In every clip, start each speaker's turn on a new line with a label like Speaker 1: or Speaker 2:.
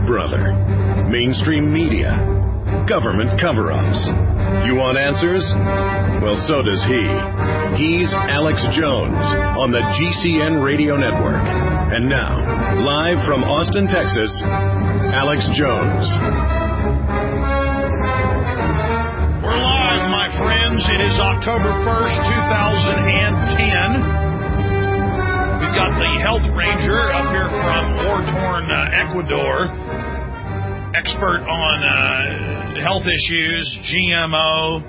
Speaker 1: brother. Mainstream media. Government cover-ups. You want answers? Well, so does he. He's Alex Jones on the GCN Radio Network. And now, live from Austin, Texas, Alex Jones.
Speaker 2: We're live, my friends. It is October 1st, 2010. We've got the health ranger up here from war-torn Ecuador, expert on health issues, GMO,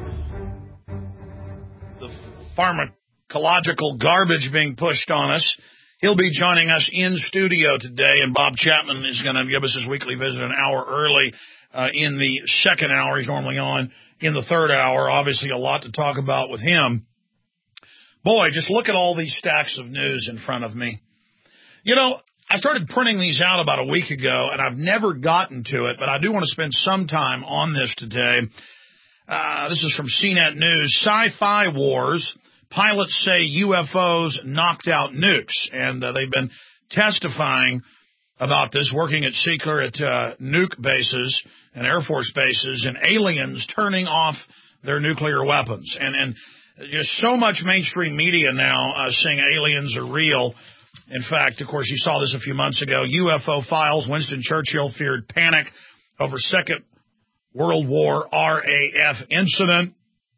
Speaker 2: the pharmacological garbage being pushed on us. He'll be joining us in studio today, and Bob Chapman is going to give us his weekly visit an hour early in the second hour. He's normally on in the third hour. Obviously, a lot to talk about with him. Boy, just look at all these stacks of news in front of me. You know, I started printing these out about a week ago, and I've never gotten to it, but I do want to spend some time on this today. This is from CNET News. Sci-Fi Wars. Pilots say UFOs knocked out nukes, and they've been testifying about this, working at secret nuke bases and Air Force bases, and aliens turning off their nuclear weapons. And just so much mainstream media now saying aliens are real. In fact, of course, you saw this a few months ago. UFO files. Winston Churchill feared panic over Second World War RAF incident.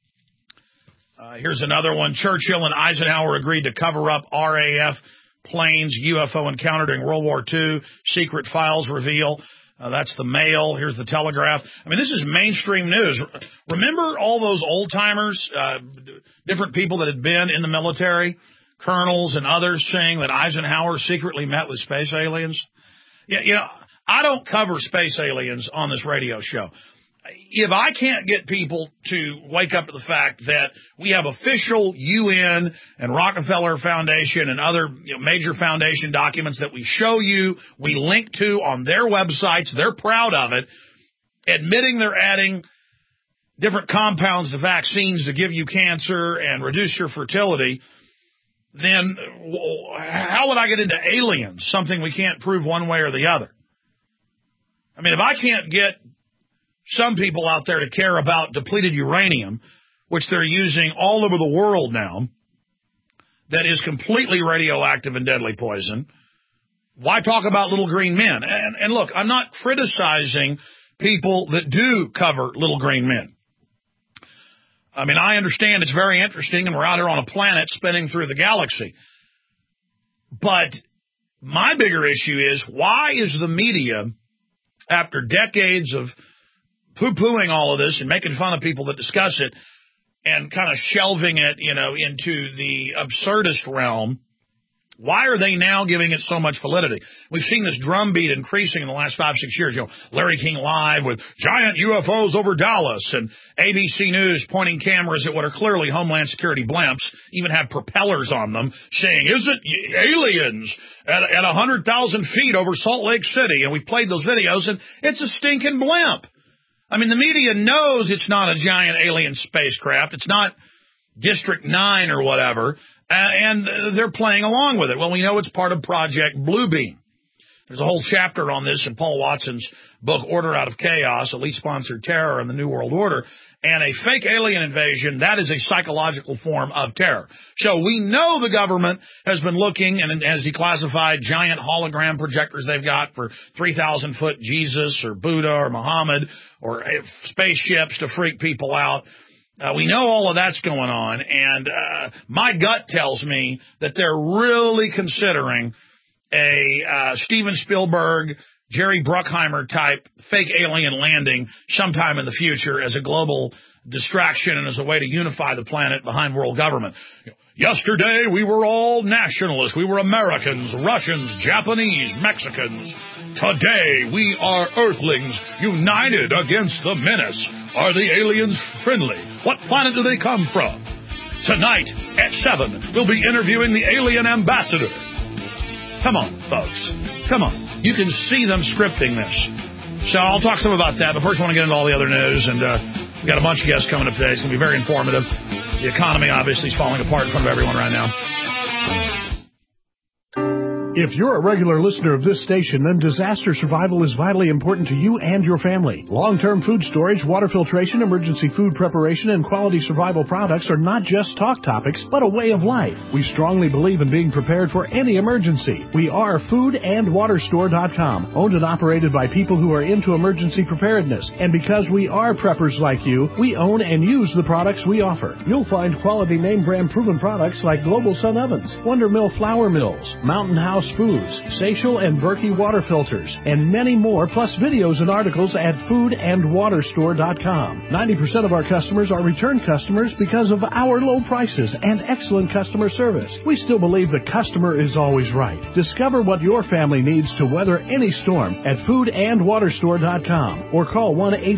Speaker 2: Here's another one. Churchill and Eisenhower agreed to cover up RAF planes UFO encounter during World War II. Secret files reveal. That's the Mail. Here's the Telegraph. I mean, this is mainstream news. Remember all those old-timers, different people that had been in the military, colonels and others saying that Eisenhower secretly met with space aliens? Yeah, you know, I don't cover space aliens on this radio show. If I can't get people to wake up to the fact that we have official UN and Rockefeller Foundation and other major foundation documents that we show you, we link to on their websites, they're proud of it, admitting they're adding different compounds to vaccines to give you cancer and reduce your fertility, then how would I get into aliens, something we can't prove one way or the other? I mean, if I can't get some people out there to care about depleted uranium, which they're using all over the world now, that is completely radioactive and deadly poison, why talk about little green men? And look, I'm not criticizing people that do cover little green men. I mean, I understand it's very interesting, and we're out here on a planet spinning through the galaxy. But my bigger issue is, why is the media, after decades of poo-pooing all of this and making fun of people that discuss it and kind of shelving it, into the absurdist realm, why are they now giving it so much validity? We've seen this drumbeat increasing in the last 5-6 years. Larry King Live with giant UFOs over Dallas, and ABC News pointing cameras at what are clearly Homeland Security blimps, even have propellers on them, saying, is it aliens at 100,000 feet over Salt Lake City? And we played those videos, and it's a stinking blimp. I mean, the media knows it's not a giant alien spacecraft. It's not District 9 or whatever, and they're playing along with it. Well, we know it's part of Project Bluebeam. There's a whole chapter on this in Paul Watson's book, Order Out of Chaos, Elite-Sponsored Terror in the New World Order. And a fake alien invasion, that is a psychological form of terror. So we know the government has been looking and has declassified giant hologram projectors they've got for 3,000-foot Jesus or Buddha or Muhammad or spaceships to freak people out. We know all of that's going on, and my gut tells me that they're really considering a Steven Spielberg, Jerry Bruckheimer type fake alien landing sometime in the future as a global distraction and as a way to unify the planet behind world government. Yesterday, we were all nationalists. We were Americans, Russians, Japanese, Mexicans. Today, we are Earthlings, united against the menace. Are the aliens friendly? What planet do they come from? Tonight, at 7, we'll be interviewing the alien ambassador. Come on, folks. Come on. You can see them scripting this. So I'll talk some about that, but first I want to get into all the other news, and we've got a bunch of guests coming up today. It's going to be very informative. The economy, obviously, is falling apart in front of everyone right now.
Speaker 3: If you're a regular listener of this station, then disaster survival is vitally important to you and your family. Long-term food storage, water filtration, emergency food preparation, and quality survival products are not just talk topics, but a way of life. We strongly believe in being prepared for any emergency. We are foodandwaterstore.com, owned and operated by people who are into emergency preparedness. And because we are preppers like you, we own and use the products we offer. You'll find quality name brand proven products like Global Sun Ovens, Wonder Mill Flour Mills, Mountain House Foods, Seychelles and Berkey water filters, and many more, plus videos and articles at foodandwaterstore.com. 90% of our customers are return customers because of our low prices and excellent customer service. We still believe the customer is always right. Discover what your family needs to weather any storm at foodandwaterstore.com or call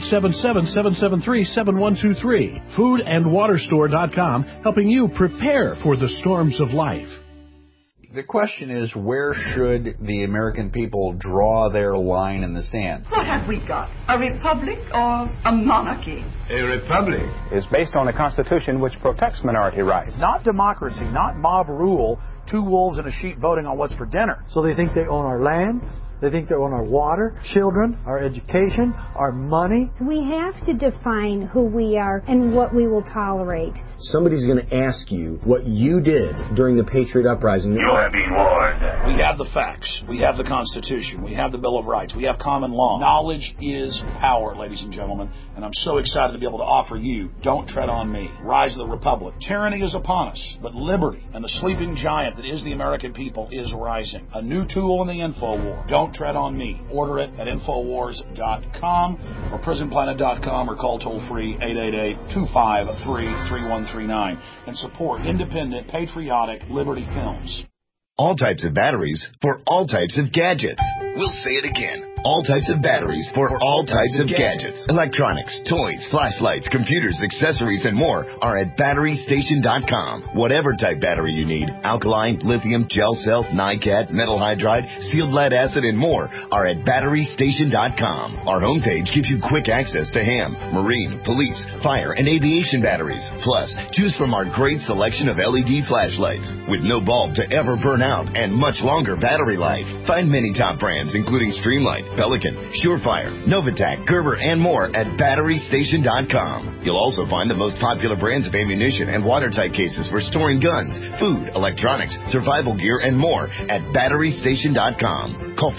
Speaker 3: 1-877-773-7123. Foodandwaterstore.com, helping you prepare for the storms of life.
Speaker 4: The question is, where should the American people draw their line in the sand?
Speaker 5: What have we got? A republic or a monarchy?
Speaker 6: A republic
Speaker 7: is based on a constitution which protects minority rights.
Speaker 8: Not democracy, not mob rule, two wolves and a sheep voting on what's for dinner.
Speaker 9: So they think they own our land. They think they own our water, children, our education, our money.
Speaker 10: We have to define who we are and what we will tolerate.
Speaker 11: Somebody's going to ask you what you did during the Patriot Uprising.
Speaker 12: You have been warned.
Speaker 2: We have the facts. We have the Constitution. We have the Bill of Rights. We have common law. Knowledge is power, ladies and gentlemen. And I'm so excited to be able to offer you Don't Tread on Me, Rise of the Republic. Tyranny is upon us, but liberty and the sleeping giant that is the American people is rising. A new tool in the info war. Don't Tread on Me. Order it at Infowars.com or PrisonPlanet.com or call toll-free 888-253-3139 and support independent, patriotic Liberty Films.
Speaker 13: All types of batteries for all types of gadgets. We'll say it again. All types of batteries for all types of gadgets. Electronics, toys, flashlights, computers, accessories, and more are at BatteryStation.com. Whatever type battery you need, alkaline, lithium, gel cell, NiCad, metal hydride, sealed lead acid, and more are at BatteryStation.com. Our homepage gives you quick access to ham, marine, police, fire, and aviation batteries. Plus, choose from our great selection of LED flashlights with no bulb to ever burn out and much longer battery life. Find many top brands including Streamlight, Pelican, Surefire, Novatac, Gerber, and more at BatteryStation.com. You'll also find the most popular brands of ammunition and watertight cases for storing guns, food, electronics, survival gear, and more at BatteryStation.com. Call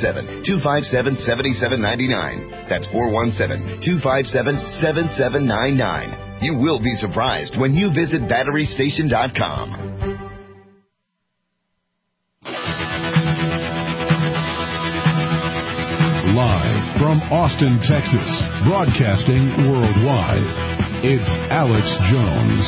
Speaker 13: 417-257-7799. That's 417-257-7799. You will be surprised when you visit BatteryStation.com.
Speaker 14: Live from Austin, Texas, broadcasting worldwide, it's Alex Jones.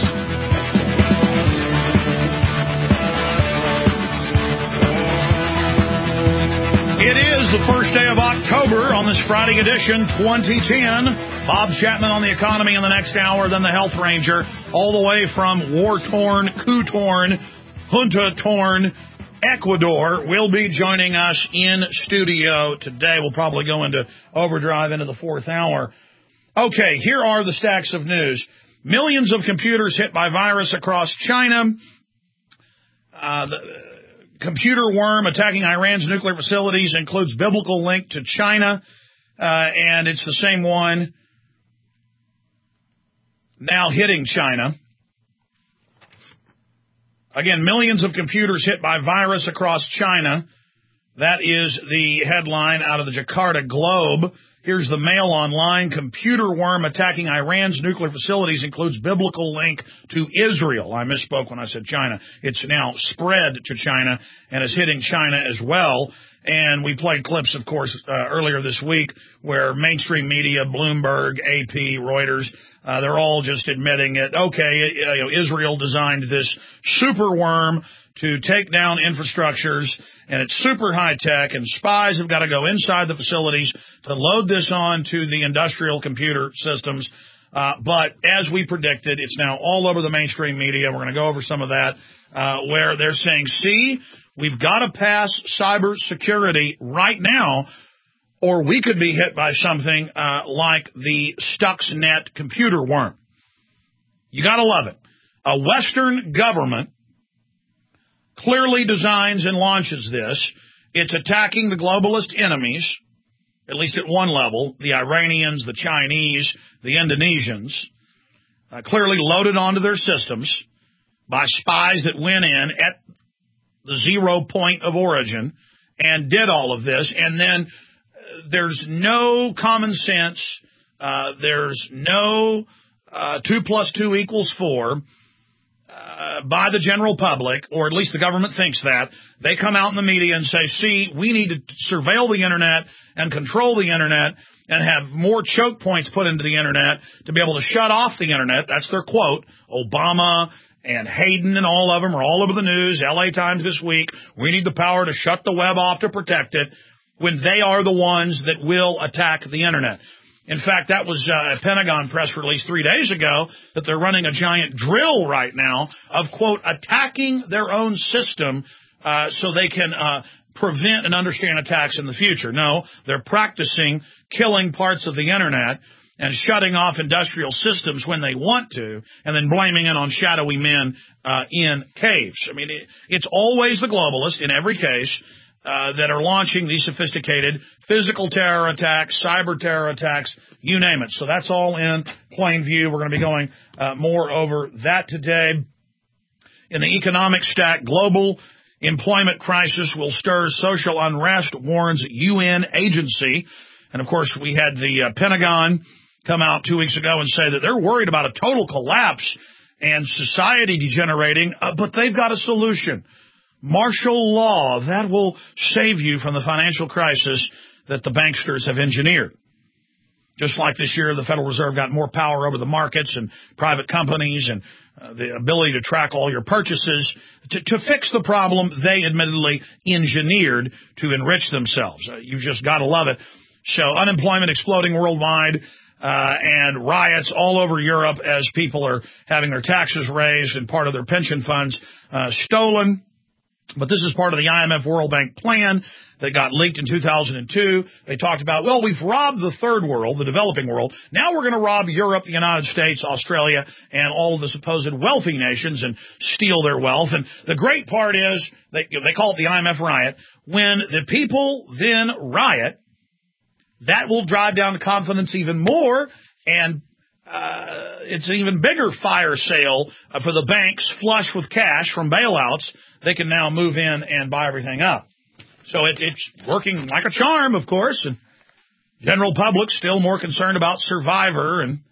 Speaker 2: It is the first day of October on this Friday edition, 2010. Bob Chapman on the economy in the next hour, then the Health Ranger, all the way from war-torn, coup-torn, junta-torn Ecuador will be joining us in studio today. We'll probably go into overdrive into the fourth hour. Okay, here are the stacks of news. Millions of computers hit by virus across China. The computer worm attacking Iran's nuclear facilities includes biblical link to China, and it's the same one now hitting China. Again, millions of computers hit by virus across China. That is the headline out of the Jakarta Globe. Here's the Mail Online. Computer worm attacking Iran's nuclear facilities includes biblical link to Israel. I misspoke when I said China. It's now spread to China and is hitting China as well. And we played clips, of course, earlier this week where mainstream media, Bloomberg, AP, Reuters, they're all just admitting it. Okay, Israel designed this super worm to take down infrastructures, and it's super high-tech, and spies have got to go inside the facilities to load this on to the industrial computer systems. But as we predicted, it's now all over the mainstream media. We're going to go over some of that, where they're saying, see, we've got to pass cyber security right now, or we could be hit by something like the Stuxnet computer worm. You got to love it. A Western government clearly designs and launches this. It's attacking the globalist enemies, at least at one level, the Iranians, the Chinese, the Indonesians, clearly loaded onto their systems by spies that went in at the 0 point of origin and did all of this. And then there's no common sense. There's no 2 + 2 = 4 by the general public, or at least the government thinks that. They come out in the media and say, see, we need to surveil the Internet and control the Internet and have more choke points put into the Internet to be able to shut off the Internet. That's their quote. Obama and Hayden and all of them are all over the news. LA Times this week. We need the power to shut the web off to protect it, when they are the ones that will attack the Internet. In fact, that was a Pentagon press release 3 days ago that they're running a giant drill right now of, quote, attacking their own system so they can prevent and understand attacks in the future. No, they're practicing killing parts of the Internet and shutting off industrial systems when they want to, and then blaming it on shadowy men in caves. I mean, it's always the globalists in every case that are launching these sophisticated physical terror attacks, cyber terror attacks, you name it. So that's all in plain view. We're going to be going more over that today. In the economic stack, global employment crisis will stir social unrest, warns UN agency. And, of course, we had the Pentagon come out 2 weeks ago and say that they're worried about a total collapse and society degenerating, but they've got a solution. Martial law, that will save you from the financial crisis that the banksters have engineered. Just like this year, the Federal Reserve got more power over the markets and private companies and the ability to track all your purchases. To fix the problem, they admittedly engineered to enrich themselves. You've just got to love it. So unemployment exploding worldwide, and riots all over Europe as people are having their taxes raised and part of their pension funds stolen. But this is part of the IMF World Bank plan that got leaked in 2002. They talked about, well, we've robbed the third world, the developing world. Now we're going to rob Europe, the United States, Australia, and all of the supposed wealthy nations and steal their wealth. And the great part is, they call it the IMF riot. When the people then riot, that will drive down confidence even more, and it's an even bigger fire sale for the banks flush with cash from bailouts. They can now move in and buy everything up. So it's working like a charm, of course, and general public still more concerned about Survivor and,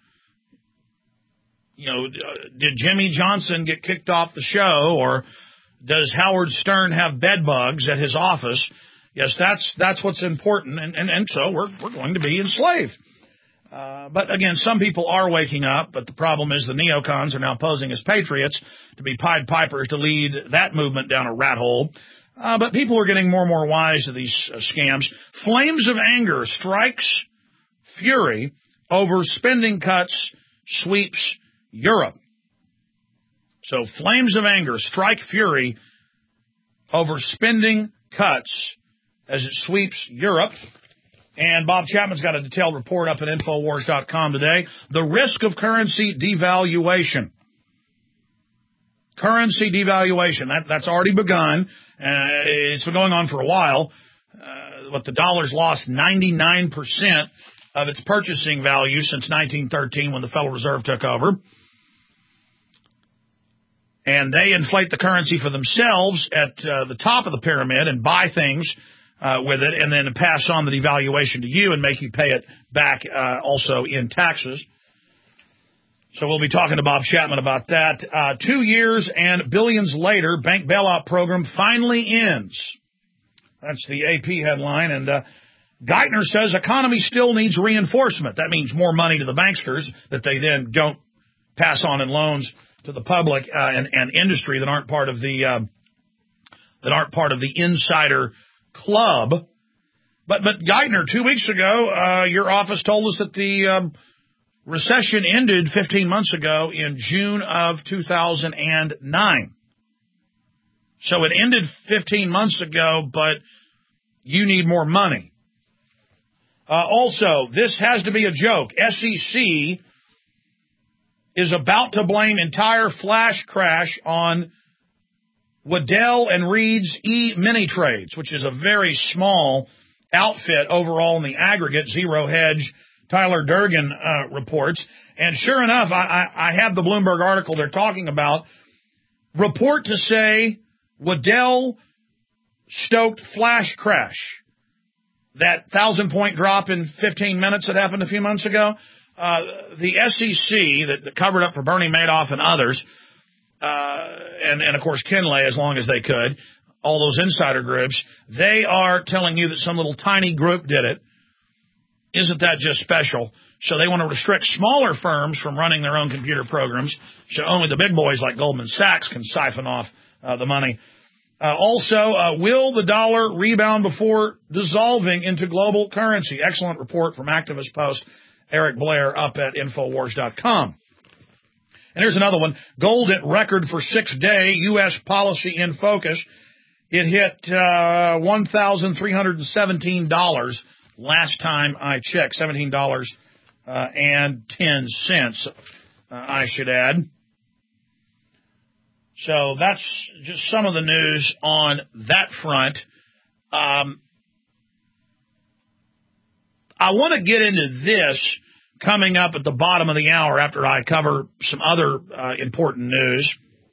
Speaker 2: did Jimmy Johnson get kicked off the show, or does Howard Stern have bed bugs at his office? Yes, that's what's important, and so we're going to be enslaved. But again, some people are waking up, but the problem is the neocons are now posing as patriots to be Pied Pipers to lead that movement down a rat hole. But people are getting more and more wise to these scams. Flames of anger strikes fury over spending cuts sweeps Europe. So flames of anger strike fury over spending cuts as it sweeps Europe. And Bob Chapman's got a detailed report up at Infowars.com today. The risk of currency devaluation. Currency devaluation. That's already begun. It's been going on for a while. But the dollar's lost 99% of its purchasing value since 1913 when the Federal Reserve took over. And they inflate the currency for themselves at the top of the pyramid and buy things with it, and then pass on the devaluation to you and make you pay it back also in taxes. So we'll be talking to Bob Chapman about that. 2 years and billions later, bank bailout program finally ends. That's the AP headline. And Geithner says economy still needs reinforcement. That means more money to the banksters that they then don't pass on in loans to the public and industry that aren't part of the insider club. But Geithner, 2 weeks ago, your office told us that the recession ended 15 months ago in June of 2009. So it ended 15 months ago, but you need more money. Also, this has to be a joke. SEC is about to blame entire flash crash on Waddell and Reed's E-Mini Trades, which is a very small outfit overall in the aggregate, Zero Hedge, Tyler Durgan reports. And sure enough, I have the Bloomberg article they're talking about. Report to say Waddell stoked flash crash. That 1,000-point drop in 15 minutes that happened a few months ago. The SEC that covered up for Bernie Madoff and others, and of course Kinley as long as they could, all those insider groups, they are telling you that some little tiny group did it. Isn't that just special? So they want to restrict smaller firms from running their own computer programs, so only the big boys like Goldman Sachs can siphon off the money. Also, will the dollar rebound before dissolving into global currency? Excellent report from Activist Post Eric Blair up at Infowars.com. And here's another one. Gold at record for 6-day U.S. policy in focus. It hit $1,317 last time I checked, $17.10, I should add. So that's just some of the news on that front. I want to get into this coming up at the bottom of the hour after I cover some other important news.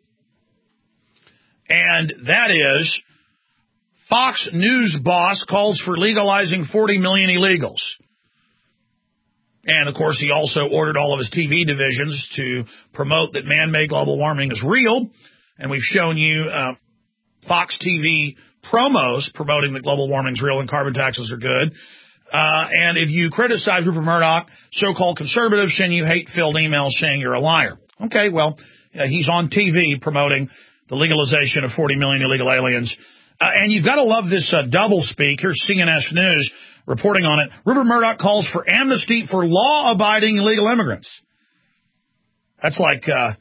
Speaker 2: And that is Fox News boss calls for legalizing 40 million illegals. And, of course, he also ordered all of his TV divisions to promote that man-made global warming is real. And we've shown you Fox TV promos promoting that global warming is real and carbon taxes are good. And if you criticize Rupert Murdoch, so-called conservatives send you hate-filled emails saying you're a liar. Okay, well, he's on TV promoting the legalization of 40 million illegal aliens. And you've got to love this doublespeak. Here's CNS News reporting on it. Rupert Murdoch calls for amnesty for law-abiding illegal immigrants. That's like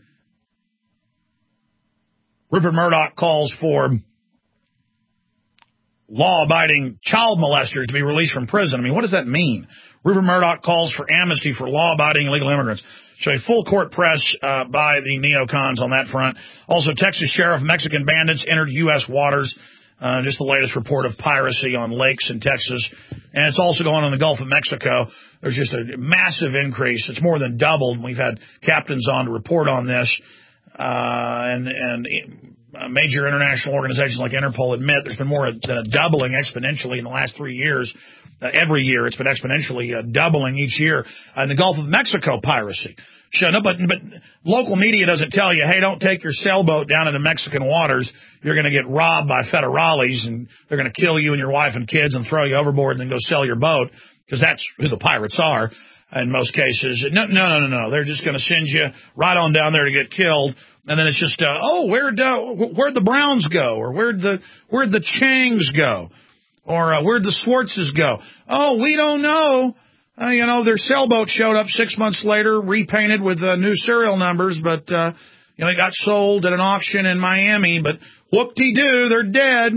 Speaker 2: Rupert Murdoch calls for law-abiding child molesters to be released from prison. I mean, what does that mean? Rupert Murdoch calls for amnesty for law-abiding illegal immigrants. So a full court press by the neocons on that front. Also, Texas sheriff, Mexican bandits entered U.S. waters. Just the latest report of piracy on lakes in Texas. And it's also going on in the Gulf of Mexico. There's just a massive increase. It's more than doubled. We've had captains on to report on this. And major international organizations like Interpol admit there's been more than a doubling exponentially in the last 3 years. Every year it's been exponentially doubling each year in the Gulf of Mexico piracy. So, no, but local media doesn't tell you, hey, don't take your sailboat down into Mexican waters. You're going to get robbed by federales and they're going to kill you and your wife and kids and throw you overboard and then go sell your boat, because that's who the pirates are in most cases. No. They're just going to send you right on down there to get killed. And then it's just, where'd the Browns go? Or where'd the Changs go? Or where'd the Swartzes go? Oh, we don't know. Their sailboat showed up 6 months later, repainted with new serial numbers, but it got sold at an auction in Miami. But whoop-de-doo, they're dead.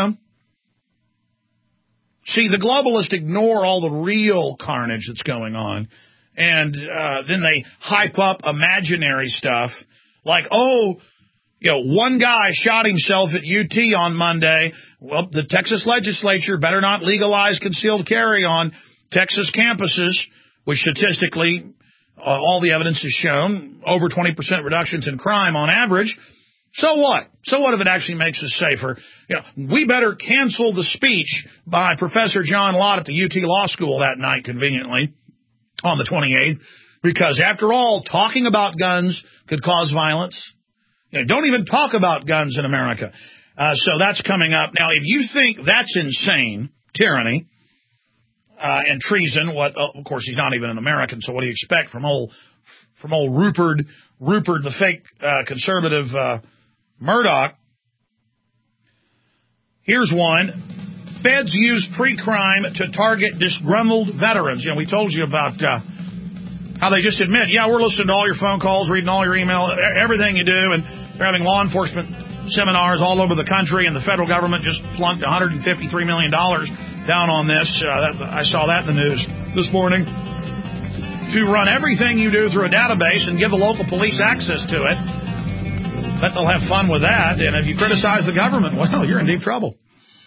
Speaker 2: See, the globalists ignore all the real carnage that's going on, and then they hype up imaginary stuff like, one guy shot himself at UT on Monday. Well, the Texas legislature better not legalize concealed carry on Texas campuses, which statistically, all the evidence has shown over 20% reductions in crime on average. So what? So what if it actually makes us safer? We better cancel the speech by Professor John Lott at the UT Law School that night, conveniently, on the 28th, because after all, talking about guns could cause violence. Don't even talk about guns in America. So that's coming up. Now, if you think that's insane, tyranny, and treason, of course, he's not even an American, so what do you expect from old Rupert, the fake conservative Murdoch? Here's one. Feds use pre-crime to target disgruntled veterans. We told you about how they just admit, we're listening to all your phone calls, reading all your email, everything you do, and they're having law enforcement seminars all over the country, and the federal government just plunked $153 million down on this. I saw that in the news this morning. To run everything you do through a database and give the local police access to it. Bet they'll have fun with that. And if you criticize the government, well, you're in deep trouble.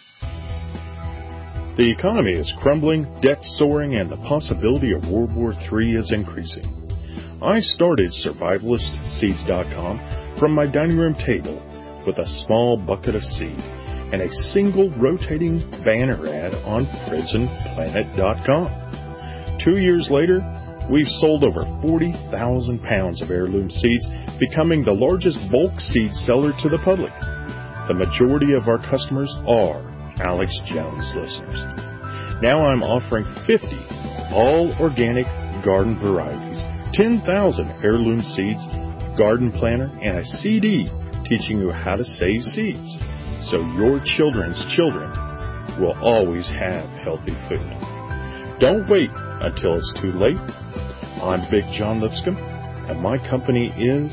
Speaker 6: The economy is crumbling, debt soaring, and the possibility of World War III is increasing. I started SurvivalistSeeds.com from my dining room table with a small bucket of seed and a single rotating banner ad on PrisonPlanet.com. 2 years later, we've sold over 40,000 pounds of heirloom seeds, becoming the largest bulk seed seller to the public. The majority of our customers are Alex Jones listeners. Now I'm offering 50 all-organic garden varieties, 10,000 heirloom seeds, garden planner, and a CD teaching you how to save seeds so your children's children will always have healthy food. Don't wait until it's too late. I'm Big John Lipscomb, and my company is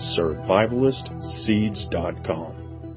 Speaker 6: SurvivalistSeeds.com.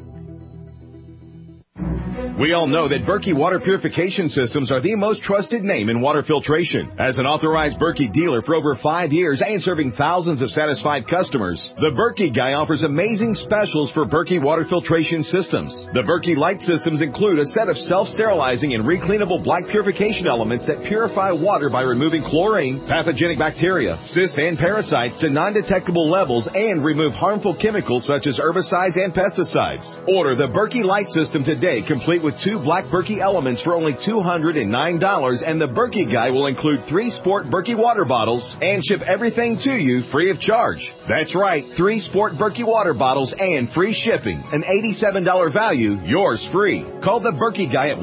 Speaker 12: We all know that Berkey Water Purification Systems are the most trusted name in water filtration. As an authorized Berkey dealer for over 5 years and serving thousands of satisfied customers, the Berkey Guy offers amazing specials for Berkey Water Filtration Systems. The Berkey Light Systems include a set of self-sterilizing and recleanable black purification elements that purify water by removing chlorine, pathogenic bacteria, cysts, and parasites to non-detectable levels and remove harmful chemicals such as herbicides and pesticides. Order the Berkey Light System today, complete with 2 black Berkey elements for only $209, and the Berkey Guy will include 3 Sport Berkey water bottles and ship everything to you free of charge. That's right, 3 Sport Berkey water bottles and free shipping. An $87 value, yours free. Call the Berkey Guy at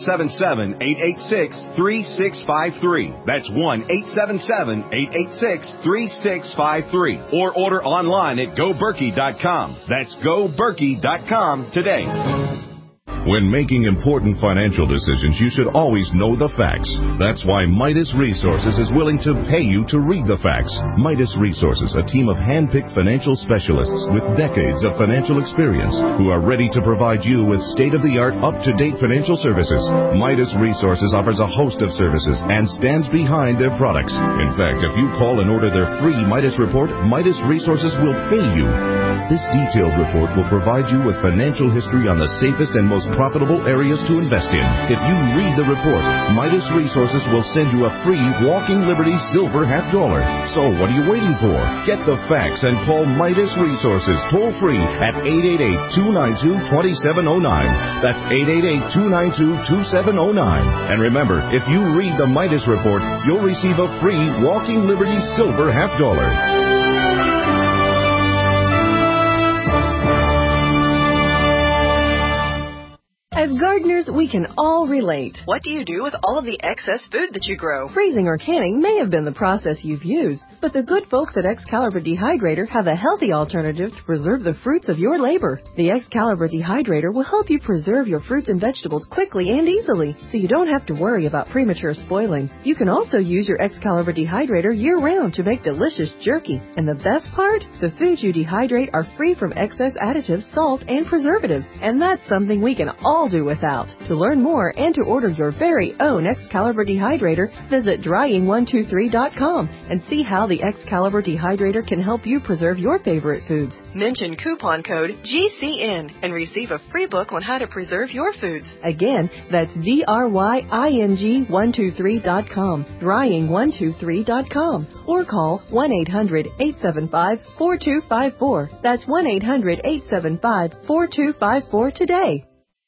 Speaker 12: 1-877-886-3653. That's 1-877-886-3653. Or order online at GoBerkey.com. That's GoBerkey.com today.
Speaker 15: When making important financial decisions, you should always know the facts. That's why Midas Resources is willing to pay you to read the facts. Midas Resources, a team of hand-picked financial specialists with decades of financial experience who are ready to provide you with state-of-the-art, up-to-date financial services. Midas Resources offers a host of services and stands behind their products. In fact, if you call and order their free Midas report, Midas Resources will pay you. This detailed report will provide you with financial history on the safest and most profitable areas to invest in. If you read the report, Midas Resources will send you a free Walking Liberty silver $50. So what are you waiting for? Get the facts and call Midas Resources toll free at 888-292-2709. That's 888-292-2709. And remember, if you read the Midas report, you'll receive a free Walking Liberty silver $50.
Speaker 16: As gardeners, we can all relate.
Speaker 17: What do you do with all of the excess food that you grow?
Speaker 16: Freezing or canning may have been the process you've used, but the good folks at Excalibur Dehydrator have a healthy alternative to preserve the fruits of your labor. The Excalibur Dehydrator will help you preserve your fruits and vegetables quickly and easily, so you don't have to worry about premature spoiling. You can also use your Excalibur Dehydrator year-round to make delicious jerky. And the best part? The foods you dehydrate are free from excess additives, salt, and preservatives. And that's something we can all do without. To learn more and to order your very own Excalibur Dehydrator, visit drying123.com and see how the Excalibur Dehydrator can help you preserve your favorite foods.
Speaker 17: Mention coupon code GCN and receive a free book on how to preserve your foods.
Speaker 16: Again, that's drying123.com, drying123.com, or call 1-800-875-4254. That's 1-800-875-4254 today.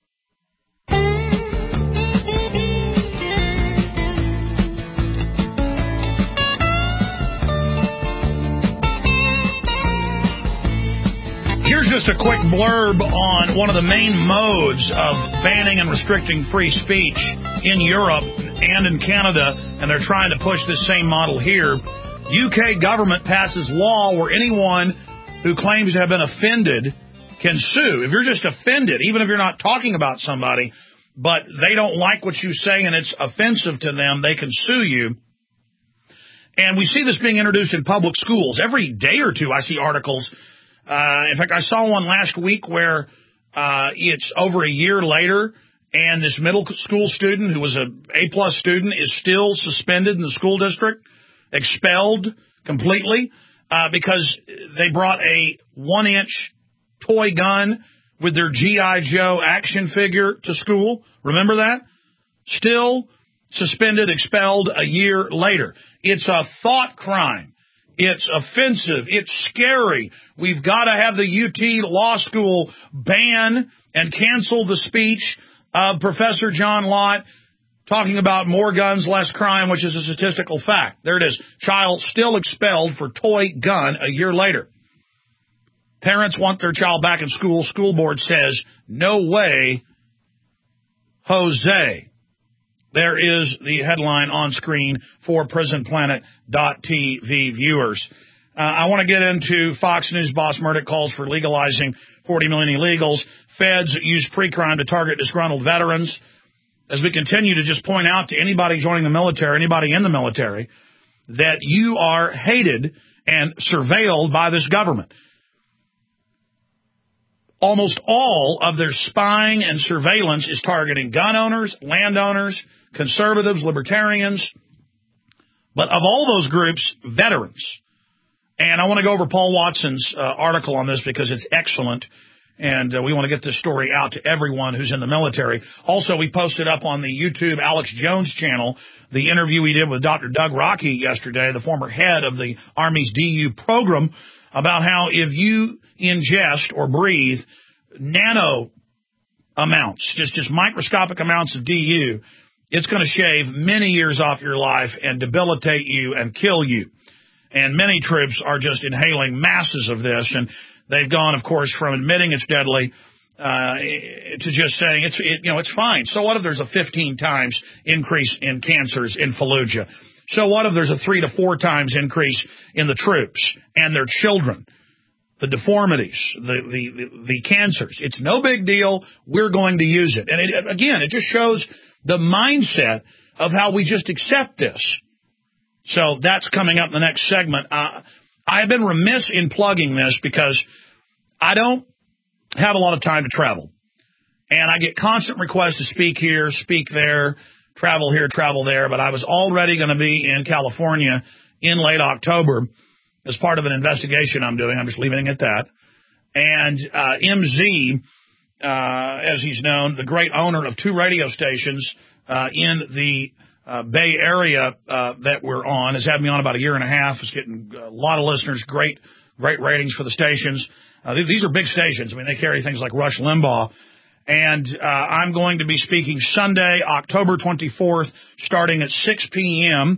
Speaker 2: Here's just a quick blurb on one of the main modes of banning and restricting free speech in Europe and in Canada, and they're trying to push this same model here. UK government passes law where anyone who claims to have been offended can sue. If you're just offended, even if you're not talking about somebody, but they don't like what you say and it's offensive to them, they can sue you. And we see this being introduced in public schools. Every day or two I see articles. In fact, I saw one last week where it's over a year later, and this middle school student who was an A-plus student is still suspended in the school district, expelled completely, because they brought a 1-inch toy gun with their G.I. Joe action figure to school. Remember that? Still suspended, expelled a year later. It's a thought crime. It's offensive. It's scary. We've got to have the UT Law School ban and cancel the speech of Professor John Lott talking about more guns, less crime, which is a statistical fact. There it is. Child still expelled for toy gun a year later. Parents want their child back in school. School board says, no way, Jose. There is the headline on screen for PrisonPlanet.tv viewers. I want to get into Fox News boss Murdoch calls for legalizing 40 million illegals. Feds use pre-crime to target disgruntled veterans. As we continue to just point out to anybody joining the military, anybody in the military, that you are hated and surveilled by this government. Almost all of their spying and surveillance is targeting gun owners, landowners, conservatives, libertarians, but of all those groups, veterans. And I want to go over Paul Watson's article on this because it's excellent, and we want to get this story out to everyone who's in the military. Also, we posted up on the YouTube Alex Jones channel the interview we did with Dr. Doug Rockey yesterday, the former head of the Army's DU program, about how if you ingest or breathe nano amounts, just microscopic amounts of DU, it's going to shave many years off your life and debilitate you and kill you. And many troops are just inhaling masses of this, and they've gone, of course, from admitting it's deadly to just saying it's fine. So what if there's a 15 times increase in cancers in Fallujah? So what if there's a 3 to 4 times increase in the troops and their children? The deformities, the cancers. It's no big deal. We're going to use it. And it just shows the mindset of how we just accept this. So that's coming up in the next segment. I've been remiss in plugging this because I don't have a lot of time to travel. And I get constant requests to speak here, speak there, travel here, travel there. But I was already going to be in California in late October as part of an investigation I'm doing. I'm just leaving it at that. And MZ, as he's known, the great owner of 2 radio stations in the Bay Area that we're on, has had me on about a year and a half. Is getting a lot of listeners, great ratings for the stations. These are big stations. I mean, they carry things like Rush Limbaugh. And I'm going to be speaking Sunday, October 24th, starting at 6 p.m.,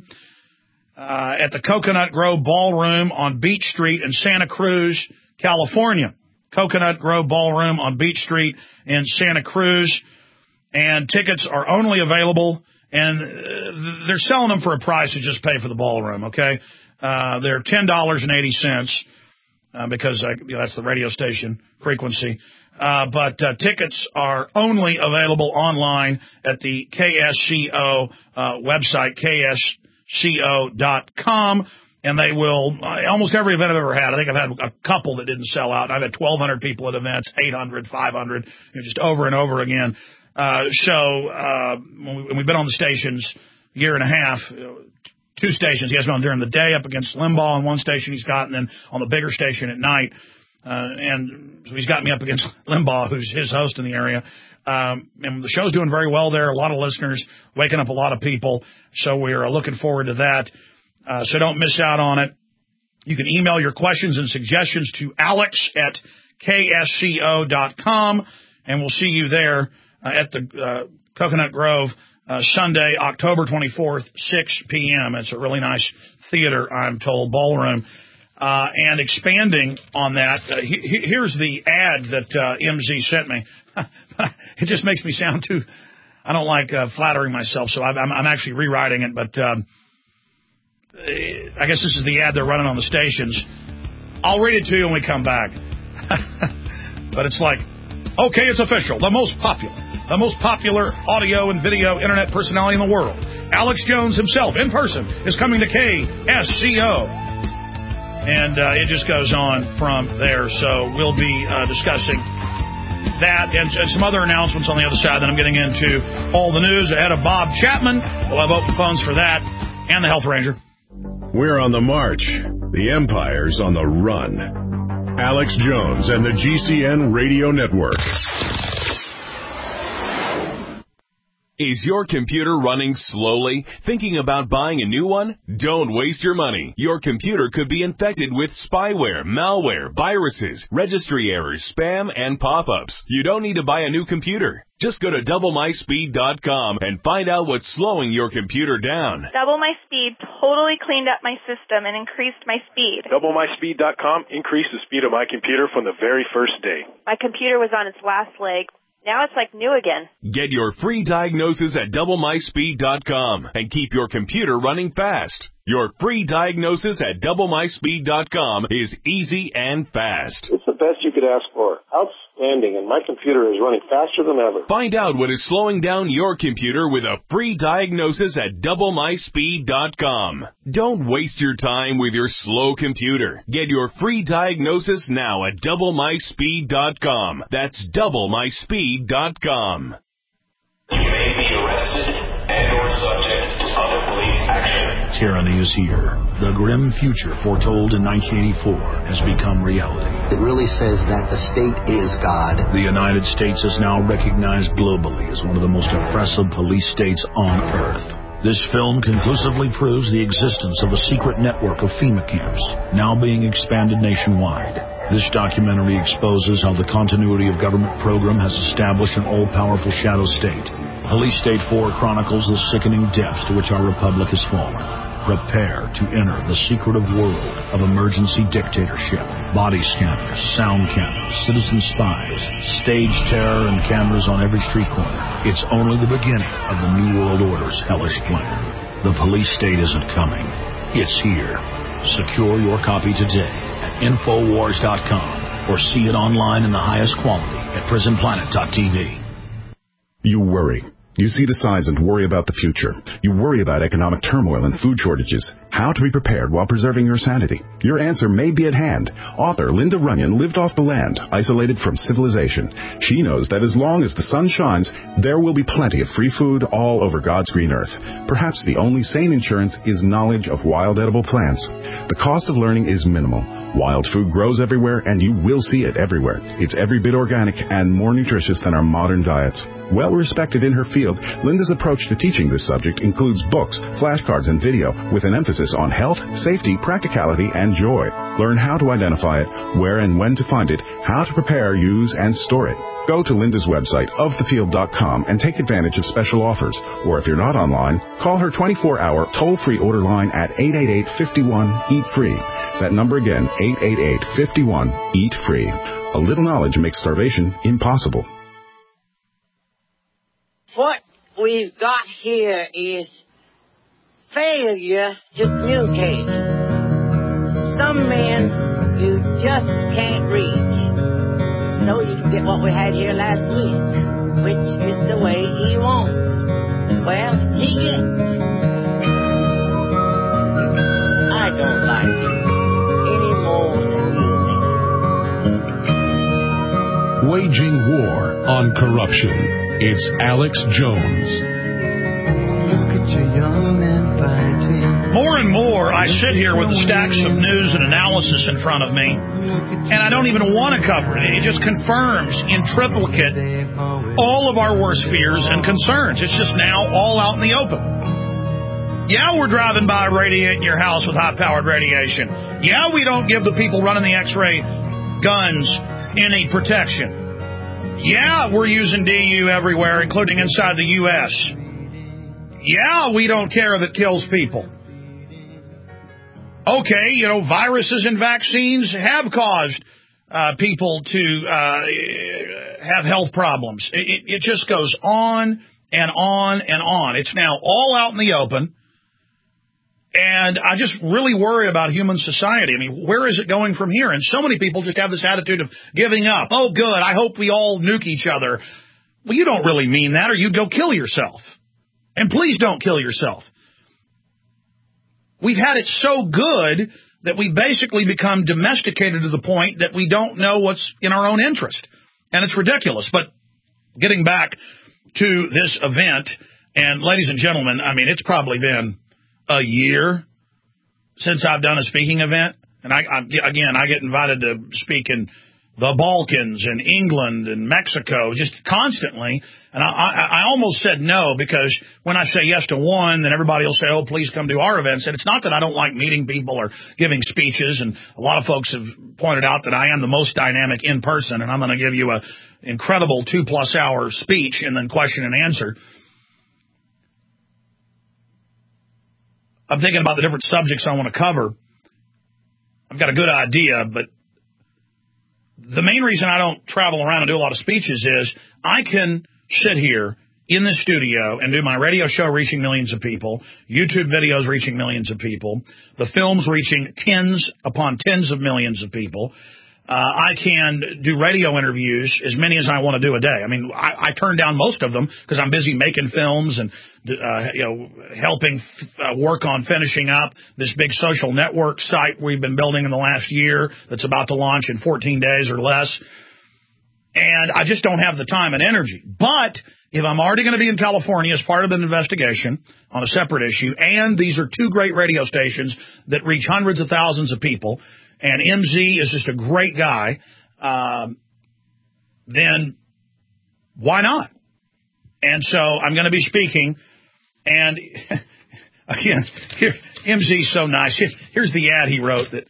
Speaker 2: at the Coconut Grove Ballroom on Beach Street in Santa Cruz, California. Coconut Grove Ballroom on Beach Street in Santa Cruz. And tickets are only available, and they're selling them for a price to just pay for the ballroom, okay? They're $10.80 because that's the radio station frequency. But tickets are only available online at the KSCO website, KSCO.com, and they will, almost every event I've ever had, I think I've had a couple that didn't sell out. I've had 1,200 people at events, 800, 500, just over and over again. When we've been on the stations a year and a half, 2 stations he has been on during the day up against Limbaugh on one station he's got, and then on the bigger station at night. And so he's got me up against Limbaugh, who's his host in the area. And the show's doing very well there. A lot of listeners, waking up a lot of people. So we're looking forward to that. So don't miss out on it. You can email your questions and suggestions to alex@ksco.com, and we'll see you there at the Coconut Grove Sunday, October 24th, 6 p.m. It's a really nice theater, I'm told, ballroom. And expanding on that, here's the ad that MZ sent me. It just makes me sound too, I don't like flattering myself, so I'm actually rewriting it, but I guess this is the ad they're running on the stations. I'll read it to you when we come back. But it's like, okay, it's official. The most popular audio and video internet personality in the world, Alex Jones himself, in person, is coming to KSCO. And it just goes on from there. So we'll be discussing that and some other announcements on the other side. Then I'm getting into all the news ahead of Bob Chapman. We'll have open phones for that and the Health Ranger.
Speaker 1: We're on the march. The Empire's on the run. Alex Jones and the GCN Radio Network.
Speaker 12: Is your computer running slowly? Thinking about buying a new one? Don't waste your money. Your computer could be infected with spyware, malware, viruses, registry errors, spam, and pop-ups. You don't need to buy a new computer. Just go to DoubleMySpeed.com and find out what's slowing your computer down.
Speaker 18: Double My Speed totally cleaned up my system and increased my speed.
Speaker 19: DoubleMySpeed.com increased the speed of my computer from the very first day.
Speaker 18: My computer was on its last leg. Now it's like new again.
Speaker 12: Get your free diagnosis at DoubleMySpeed.com and keep your computer running fast. Your free diagnosis at DoubleMySpeed.com is easy and fast.
Speaker 19: It's the best you could ask for. Outstanding, and my computer is running faster than ever.
Speaker 12: Find out what is slowing down your computer with a free diagnosis at DoubleMySpeed.com. Don't waste your time with your slow computer. Get your free diagnosis now at DoubleMySpeed.com. That's DoubleMySpeed.com.
Speaker 20: You may be arrested and or subject to other police action.
Speaker 3: Tyranny is here. The grim future foretold in 1984 has become reality.
Speaker 11: It really says that the state is God.
Speaker 3: The United States is now recognized globally as one of the most oppressive police states on earth. This film conclusively proves the existence of a secret network of FEMA camps, now being expanded nationwide. This documentary exposes how the continuity of government program has established an all-powerful shadow state. Police State 4 chronicles the sickening depths to which our republic has fallen. Prepare to enter the secretive world of emergency dictatorship. Body scanners, sound cameras, citizen spies, stage terror, and cameras on every street corner. It's only the beginning of the New World Order's hellish plan. The police state isn't coming. It's here. Secure your copy today at Infowars.com or see it online in the highest quality at PrisonPlanet.tv.
Speaker 21: You worry. You see the signs and worry about the future. You worry about economic turmoil and food shortages. How to be prepared while preserving your sanity. Your answer may be at hand. Author Linda Runyon lived off the land, isolated from civilization. She knows that as long as the sun shines, there will be plenty of free food all over God's green earth. Perhaps the only sane insurance is knowledge of wild edible plants. The cost of learning is minimal. Wild food grows everywhere, and you will see it everywhere. It's every bit organic and more nutritious than our modern diets. Well respected in her field, Linda's approach to teaching this subject includes books, flashcards, and video with an emphasis on health, safety, practicality, and joy. Learn how to identify it, where and when to find it, how to prepare, use, and store it. Go to Linda's website, ofthefield.com, and take advantage of special offers. Or if you're not online, call her 24-hour toll-free order line at 888-51-EAT-FREE. That number again, 888-51-EAT-FREE. A little knowledge makes starvation impossible.
Speaker 22: What we've got here is failure to communicate. Some men you just can't reach. So you can get what we had here last week, which is the way he wants it. Well, he gets it. I don't like it any more than you think.
Speaker 14: Waging war on corruption. It's Alex Jones.
Speaker 2: More and more, I sit here with the stacks of news and analysis in front of me, and I don't even want to cover it. It just confirms in triplicate all of our worst fears and concerns. It's just now all out in the open. Yeah, we're driving by radiating your house with high-powered radiation. Yeah, we don't give the people running the X-ray guns any protection. Yeah, we're using DU everywhere, including inside the U.S. Yeah, we don't care if it kills people. Okay, viruses and vaccines have caused people to have health problems. It just goes on and on and on. It's now all out in the open. And I just really worry about human society. I mean, where is it going from here? And so many people just have this attitude of giving up. Oh, good, I hope we all nuke each other. Well, you don't really mean that, or you'd go kill yourself. And please don't kill yourself. We've had it so good that we basically become domesticated to the point that we don't know what's in our own interest. And it's ridiculous. But getting back to this event, and ladies and gentlemen, I mean, it's probably been a year since I've done a speaking event. And I get invited to speak in the Balkans and England and Mexico just constantly. And I almost said no, because when I say yes to one, then everybody will say, oh, please come to our events. And it's not that I don't like meeting people or giving speeches. And a lot of folks have pointed out that I am the most dynamic in person, and I'm going to give you an incredible 2+ hour speech and then question and answer. I'm thinking about the different subjects I want to cover. I've got a good idea, but the main reason I don't travel around and do a lot of speeches is I can sit here in the studio and do my radio show reaching millions of people, YouTube videos reaching millions of people, the films reaching tens upon tens of millions of people. I can do radio interviews, as many as I want to do a day. I mean, I turn down most of them because I'm busy making films and, helping work on finishing up this big social network site we've been building in the last year that's about to launch in 14 days or less. And I just don't have the time and energy. But if I'm already going to be in California as part of an investigation on a separate issue, and these are two great radio stations that reach hundreds of thousands of people, and MZ is just a great guy, then why not? And so I'm going to be speaking, and again, here, MZ's so nice. Here's the ad he wrote that,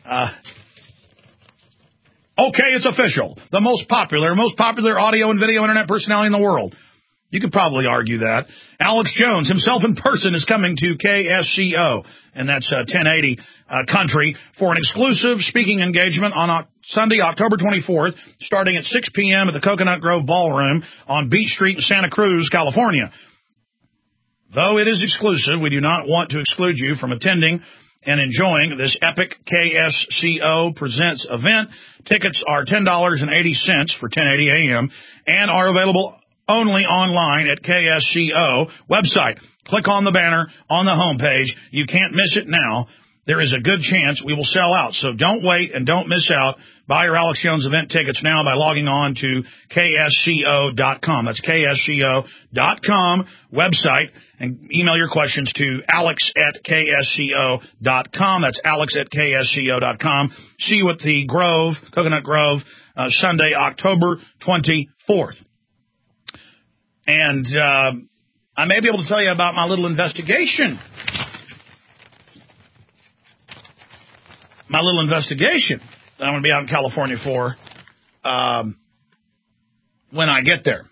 Speaker 2: okay, it's official. The most popular audio and video internet personality in the world. You could probably argue that. Alex Jones himself in person is coming to KSCO, and that's 1080 country, for an exclusive speaking engagement on Sunday, October 24th, starting at 6 p.m. at the Coconut Grove Ballroom on Beach Street in Santa Cruz, California. Though it is exclusive, we do not want to exclude you from attending and enjoying this epic KSCO Presents event. Tickets are $10.80 for 1080 a.m. and are available only online at KSCO website. Click on the banner on the homepage. You can't miss it now. There is a good chance we will sell out. So don't wait and don't miss out. Buy your Alex Jones event tickets now by logging on to KSCO.com. That's KSCO.com website, and email your questions to alex@KSCO.com. That's alex@KSCO.com. See you at the Grove, Coconut Grove, Sunday, October 24th. And I may be able to tell you about my little investigation. My little investigation that I'm going to be out in California for when I get there.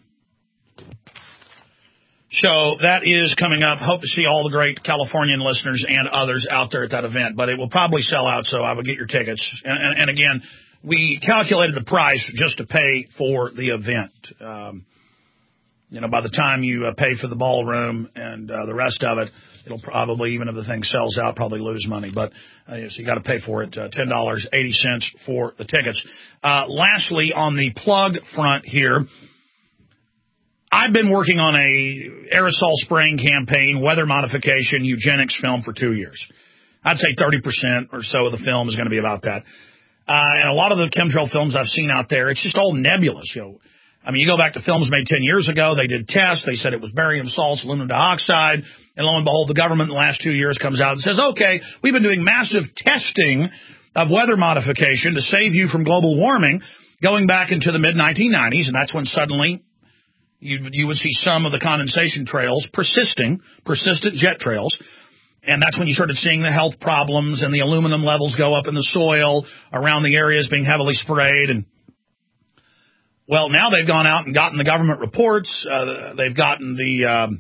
Speaker 2: So that is coming up. Hope to see all the great Californian listeners and others out there at that event. But it will probably sell out, so I will get your tickets. And again, we calculated the price just to pay for the event. By the time you pay for the ballroom and the rest of it, it'll probably, even if the thing sells out, probably lose money. But so you got to pay for it, $10.80 for the tickets. Lastly, on the plug front here, I've been working on a aerosol spraying campaign, weather modification, eugenics film for 2 years. I'd say 30% or so of the film is going to be about that. And a lot of the chemtrail films I've seen out there, it's just all nebulous, you go back to films made 10 years ago. They did tests. They said it was barium salts, aluminum dioxide. And lo and behold, the government in the last 2 years comes out and says, okay, we've been doing massive testing of weather modification to save you from global warming going back into the mid-1990s. And that's when suddenly you would see some of the condensation trails persistent jet trails. And that's when you started seeing the health problems and the aluminum levels go up in the soil around the areas being heavily sprayed. And well, now they've gone out and gotten the government reports. They've gotten the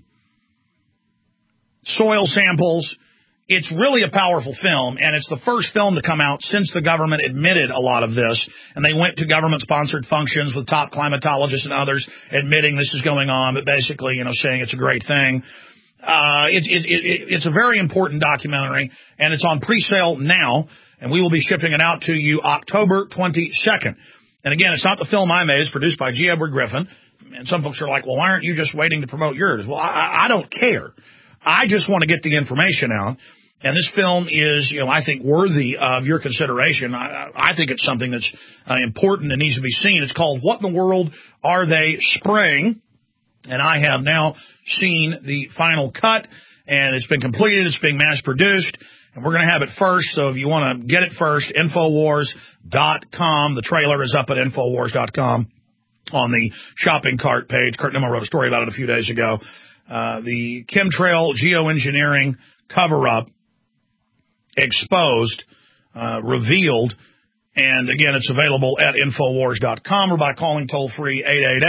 Speaker 2: soil samples. It's really a powerful film, and it's the first film to come out since the government admitted a lot of this. And they went to government-sponsored functions with top climatologists and others admitting this is going on, but basically, saying it's a great thing. It's a very important documentary, and it's on pre-sale now, and we will be shipping it out to you October 22nd. And again, it's not the film I made. It's produced by G. Edward Griffin. And some folks are like, well, why aren't you just waiting to promote yours? Well, I don't care. I just want to get the information out. And this film is, I think, worthy of your consideration. I think it's something that's important and needs to be seen. It's called What in the World Are They Spraying? And I have now seen the final cut, and it's been completed. It's being mass-produced. And we're going to have it first, so if you want to get it first, Infowars.com. The trailer is up at Infowars.com on the shopping cart page. Kurt Nimmo wrote a story about it a few days ago. The chemtrail geoengineering cover-up exposed, revealed, and again, it's available at Infowars.com or by calling toll-free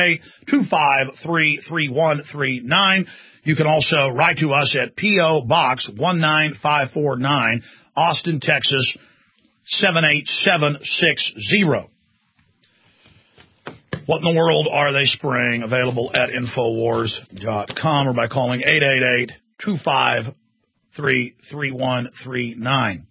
Speaker 2: 888-253-3139. You can also write to us at P.O. Box 19549, Austin, Texas, 78760. What in the world are they spraying? Available at Infowars.com or by calling 888-253-3139.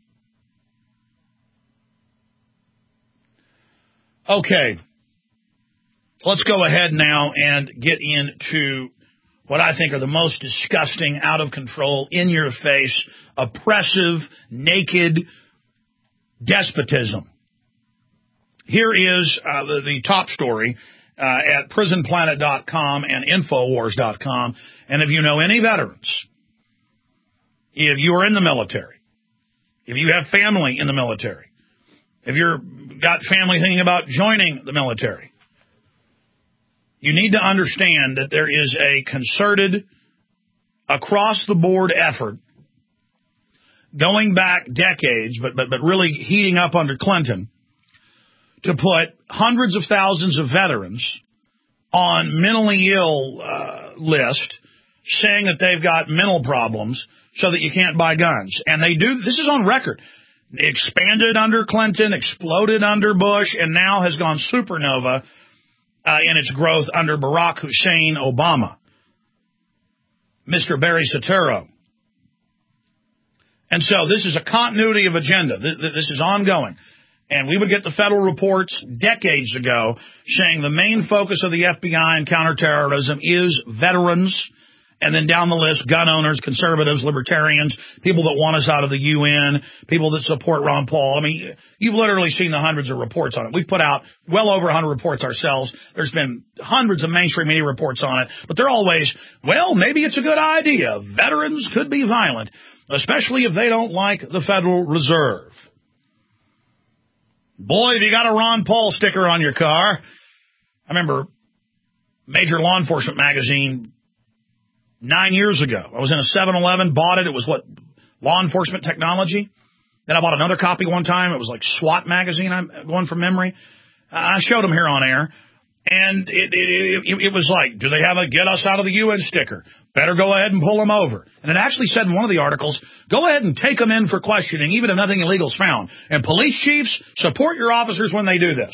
Speaker 2: Okay, let's go ahead now and get into what I think are the most disgusting, out of control, in-your-face, oppressive, naked despotism. Here is the top story at prisonplanet.com and Infowars.com. And if you know any veterans, if you are in the military, if you have family in the military, if you're got family thinking about joining the military, you need to understand that there is a concerted, across-the-board effort going back decades, but really heating up under Clinton, to put hundreds of thousands of veterans on mentally ill list, saying that they've got mental problems so that you can't buy guns. And they do. This is on record. Expanded under Clinton, exploded under Bush, and now has gone supernova in its growth under Barack Hussein Obama. Mr. Barry Soetoro. And so this is a continuity of agenda. This is ongoing. And we would get the federal reports decades ago saying the main focus of the FBI and counterterrorism is veterans, and then down the list, gun owners, conservatives, libertarians, people that want us out of the UN, people that support Ron Paul. I mean, you've literally seen the hundreds of reports on it. We've put out well over 100 reports ourselves. There's been hundreds of mainstream media reports on it, but they're always, well, maybe it's a good idea. Veterans could be violent, especially if they don't like the Federal Reserve. Boy, if you got a Ron Paul sticker on your car. I remember Major Law Enforcement magazine 9 years ago. I was in a 7-Eleven, bought it. It was Law Enforcement Technology. Then I bought another copy one time. It was like SWAT magazine. I'm going from memory. I showed them here on air. And it was like, do they have a get us out of the UN sticker? Better go ahead and pull them over. And it actually said in one of the articles, go ahead and take them in for questioning, even if nothing illegal is found. And police chiefs, support your officers when they do this.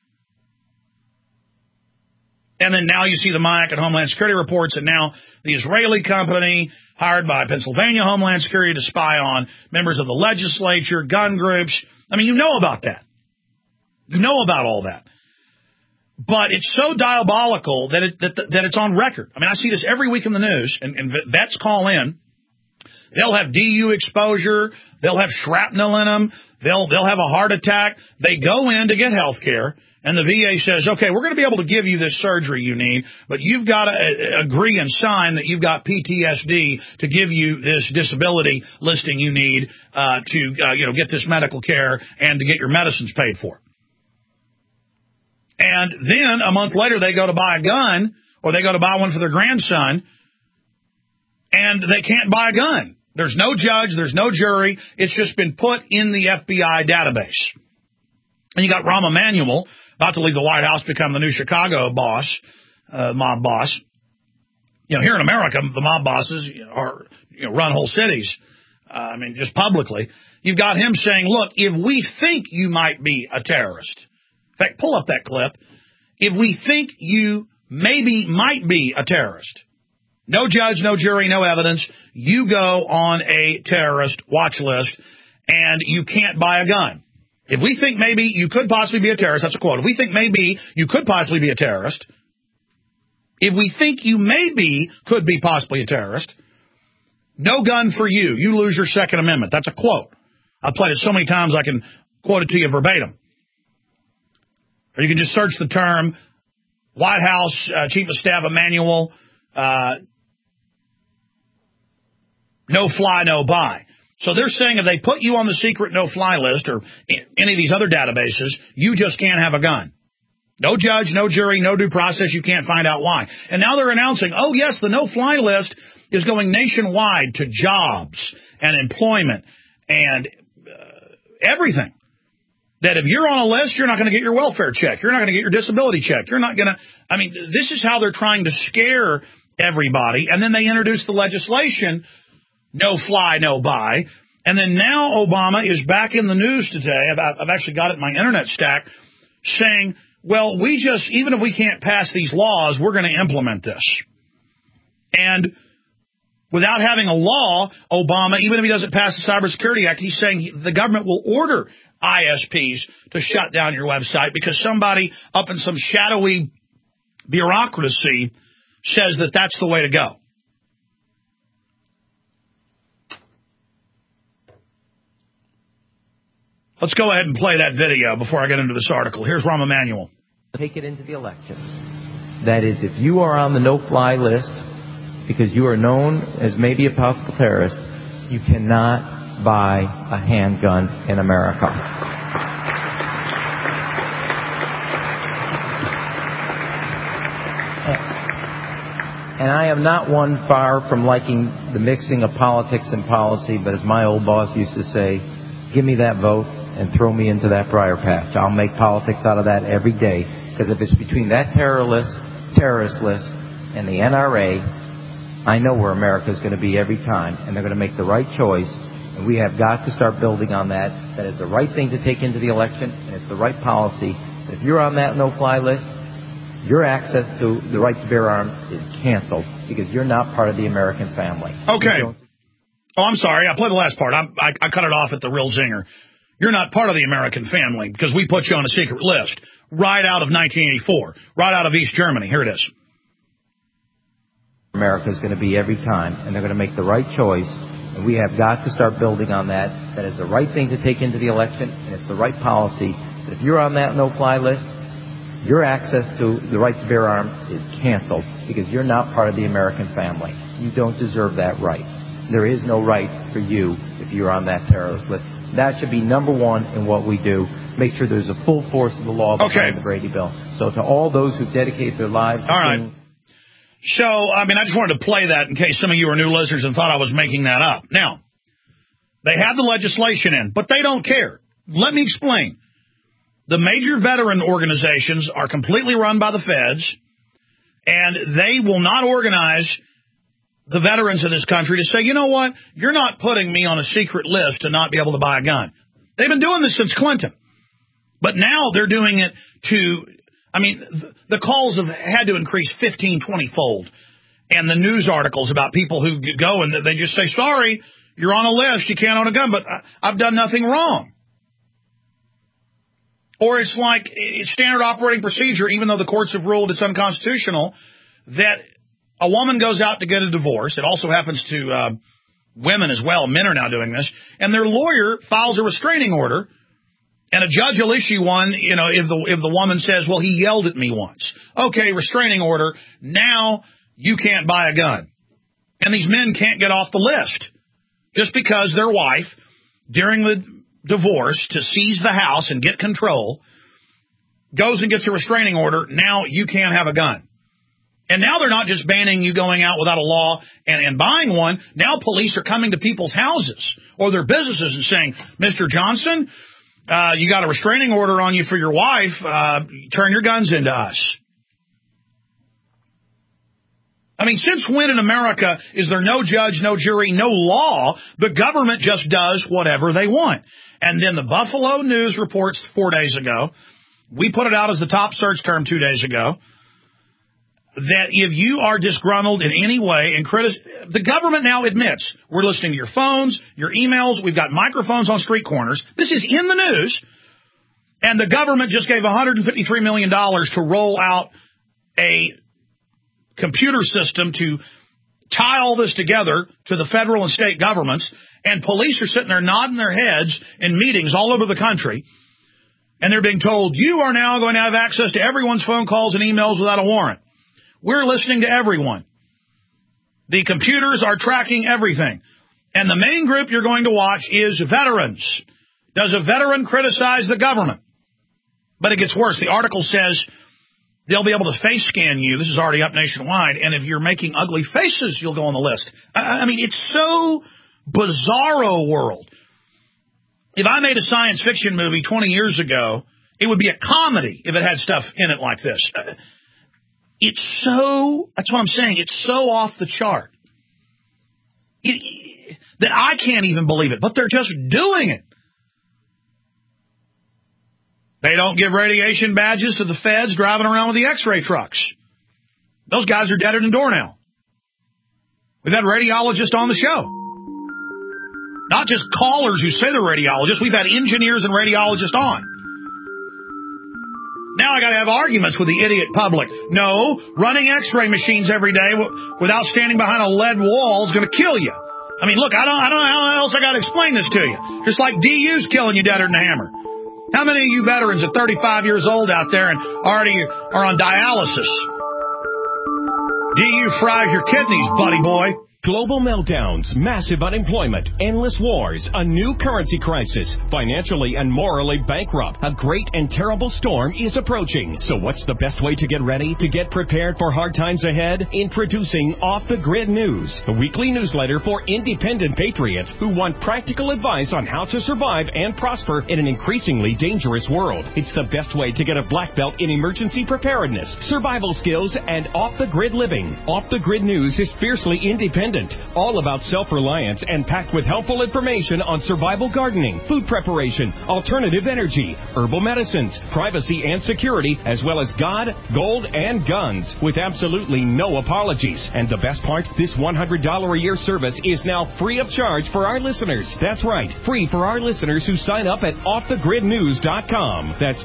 Speaker 2: And then now you see the MIAC and Homeland Security reports, and now the Israeli company hired by Pennsylvania Homeland Security to spy on members of the legislature, gun groups. I mean, you know about that. You know about all that. But it's so diabolical that it's on record. I mean, I see this every week in the news, and vets call in. They'll have DU exposure. They'll have shrapnel in them. They'll have a heart attack. They go in to get health care, and the VA says, okay, we're going to be able to give you this surgery you need, but you've got to agree and sign that you've got PTSD to give you this disability listing you need to get this medical care and to get your medicines paid for. And then a month later, they go to buy a gun, or they go to buy one for their grandson, and they can't buy a gun. There's no judge. There's no jury. It's just been put in the FBI database. And you got Rahm Emanuel about to leave the White House, become the new Chicago boss, mob boss. You know, here in America, the mob bosses run whole cities. I mean, just publicly. You've got him saying, look, if we think you might be a terrorist, in fact, pull up that clip. If we think you might be a terrorist, no judge, no jury, no evidence, you go on a terrorist watch list and you can't buy a gun. If we think maybe you could possibly be a terrorist, that's a quote. If we think maybe you could possibly be a terrorist, if we think you could be possibly a terrorist, no gun for you. You lose your Second Amendment. That's a quote. I've played it so many times I can quote it to you verbatim. Or you can just search the term White House Chief of Staff Emanuel, no fly, no buy. So they're saying if they put you on the secret no-fly list or any of these other databases, you just can't have a gun. No judge, no jury, no due process. You can't find out why. And now they're announcing, oh, yes, the no-fly list is going nationwide to jobs and employment and everything. That if you're on a list, you're not going to get your welfare check. You're not going to get your disability check. You're not going to, I mean, this is how they're trying to scare everybody. And then they introduce the legislation, no fly, no buy. And then now Obama is back in the news today. I've actually got it in my internet stack saying, well, even if we can't pass these laws, we're going to implement this. And without having a law, Obama, even if he doesn't pass the Cybersecurity Act, he's saying the government will order ISPs to shut down your website because somebody up in some shadowy bureaucracy says that that's the way to go. Let's go ahead and play that video before I get into this article. Here's Rahm Emanuel.
Speaker 4: Take it into the election. That is, if you are on the no-fly list because you are known as maybe a possible terrorist, you cannot buy a handgun in America. And I am not one far from liking the mixing of politics and policy, but as my old boss used to say, give me that vote and throw me into that briar patch. I'll make politics out of that every day, because if it's between that terrorist list and the NRA, I know where America is going to be every time, and they're going to make the right choice, and we have got to start building on that. That is the right thing to take into the election, and it's the right policy. If you're on that no-fly list, your access to the right to bear arms is canceled because you're not part of the American family.
Speaker 2: Okay. Oh, I'm sorry. I played the last part. I cut it off at the real zinger. You're not part of the American family because we put you on a secret list right out of 1984, right out of East Germany. Here it is.
Speaker 4: America is going to be every time, and they're going to make the right choice, and we have got to start building on that. That is the right thing to take into the election, and it's the right policy. But if you're on that no-fly list, your access to the right to bear arms is canceled because you're not part of the American family. You don't deserve that right. There is no right for you if you're on that terrorist list. That should be number one in what we do. Make sure there's a full force of the law behind the Brady Bill. So to all those who dedicate their lives to
Speaker 2: right. So, I just wanted to play that in case some of you are new listeners and thought I was making that up. Now, they have the legislation in, but they don't care. Let me explain. The major veteran organizations are completely run by the feds, and they will not organize the veterans of this country to say, you know what, you're not putting me on a secret list to not be able to buy a gun. They've been doing this since Clinton. But now they're doing it the calls have had to increase 15, 20-fold. And the news articles about people who go and they just say, sorry, you're on a list, you can't own a gun, but I've done nothing wrong. Or it's like it's standard operating procedure, even though the courts have ruled it's unconstitutional, that a woman goes out to get a divorce. It also happens to women as well. Men are now doing this. And their lawyer files a restraining order, and a judge will issue one, if the woman says, well, he yelled at me once. Okay, restraining order. Now you can't buy a gun. And these men can't get off the list just because their wife, during the divorce, to seize the house and get control, goes and gets a restraining order. Now you can't have a gun. And now they're not just banning you going out without a law and buying one. Now police are coming to people's houses or their businesses and saying, Mr. Johnson, you got a restraining order on you for your wife. Turn your guns into us. Since when in America is there no judge, no jury, no law? The government just does whatever they want. And then the Buffalo News reports 4 days ago, we put it out as the top search term 2 days ago, that if you are disgruntled in any way and the government now admits we're listening to your phones, your emails, we've got microphones on street corners. This is in the news. And the government just gave $153 million to roll out a computer system to tie all this together to the federal and state governments. And police are sitting there nodding their heads in meetings all over the country. And they're being told, you are now going to have access to everyone's phone calls and emails without a warrant. We're listening to everyone. The computers are tracking everything. And the main group you're going to watch is veterans. Does a veteran criticize the government? But it gets worse. The article says they'll be able to face scan you. This is already up nationwide. And if you're making ugly faces, you'll go on the list. I mean, it's so bizarro world. If I made a science fiction movie 20 years ago, it would be a comedy if it had stuff in it like this. That's what I'm saying. It's so off the chart that I can't even believe it. But they're just doing it. They don't give radiation badges to the feds driving around with the X-ray trucks. Those guys are deader than door now. We've had radiologists on the show. Not just callers who say they're radiologists. We've had engineers and radiologists on. Now I got to have arguments with the idiot public. No, running X-ray machines every day without standing behind a lead wall is going to kill you. I mean, look, I don't know how else I got to explain this to you. Just like DU's killing you deader than a hammer. How many of you veterans at 35 years old out there and already are on dialysis? DU fries your kidneys, buddy boy.
Speaker 5: Global meltdowns, massive unemployment, endless wars, a new currency crisis, financially and morally bankrupt. A great and terrible storm is approaching. So what's the best way to get ready, to get prepared for hard times ahead? Introducing Off the Grid News, a weekly newsletter for independent patriots who want practical advice on how to survive and prosper in an increasingly dangerous world. It's the best way to get a black belt in emergency preparedness, survival skills, and off-the-grid living. Off the Grid News is fiercely independent, all about self-reliance and packed with helpful information on survival gardening, food preparation, alternative energy, herbal medicines, privacy and security, as well as God, gold, and guns, with absolutely no apologies. And the best part, this $100 a year service is now free of charge for our listeners. That's right, free for our listeners who sign up at offthegridnews.com. That's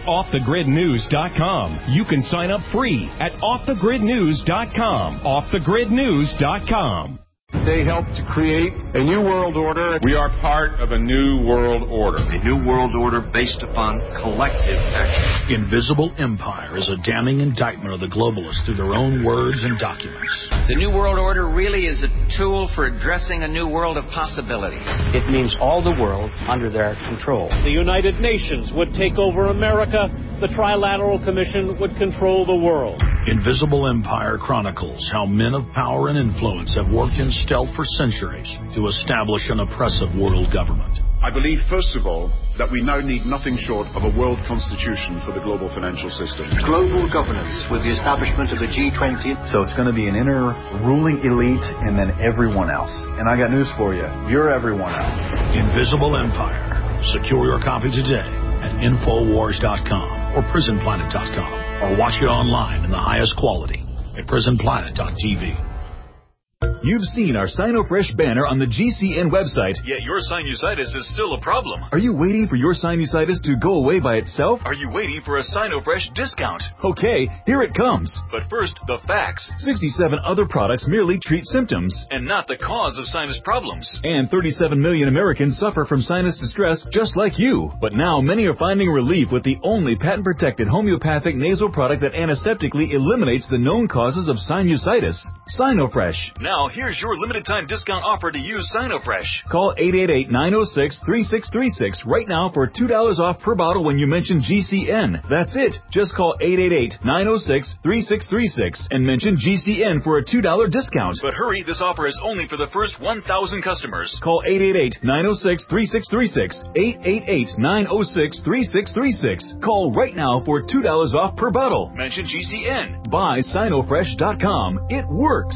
Speaker 5: offthegridnews.com. You can sign up free at offthegridnews.com. Offthegridnews.com.
Speaker 7: They helped to create a new world order. We are part of a new world order.
Speaker 23: A new world order based upon collective action.
Speaker 8: Invisible Empire is a damning indictment of the globalists through their own words and documents.
Speaker 23: The new world order really is a tool for addressing a new world of possibilities.
Speaker 24: It means all the world under their control.
Speaker 25: The United Nations would take over America. The Trilateral Commission would control the world.
Speaker 8: Invisible Empire chronicles how men of power and influence have worked in stealth for centuries to establish an oppressive world government.
Speaker 26: I believe, first of all, that we now need nothing short of a world constitution for the global financial system.
Speaker 27: Global governance with the establishment of the G20.
Speaker 28: So it's going to be an inner ruling elite and then everyone else. And I got news for you. You're everyone else.
Speaker 8: Invisible Empire. Secure your copy today at Infowars.com or PrisonPlanet.com, or watch it online in the highest quality at PrisonPlanet.tv.
Speaker 29: You've seen our SinoFresh banner on the GCN website.
Speaker 30: Yet your sinusitis is still a problem.
Speaker 29: Are you waiting for your sinusitis to go away by itself?
Speaker 30: Are you waiting for a SinoFresh discount?
Speaker 29: Okay, here it comes.
Speaker 30: But first, the facts.
Speaker 29: 67 other products merely treat symptoms,
Speaker 30: and not the cause of sinus problems.
Speaker 29: And 37 million Americans suffer from sinus distress just like you. But now many are finding relief with the only patent-protected homeopathic nasal product that antiseptically eliminates the known causes of sinusitis. SinoFresh.
Speaker 30: Now, here's your limited-time discount offer to use SinoFresh.
Speaker 29: Call 888-906-3636 right now for $2 off per bottle when you mention GCN. That's it. Just call 888-906-3636 and mention GCN for a $2 discount.
Speaker 30: But hurry, this offer is only for the first 1,000 customers.
Speaker 29: Call 888-906-3636. 888-906-3636. Call right now for $2 off per bottle.
Speaker 30: Mention GCN.
Speaker 29: Buy SinoFresh.com. It works.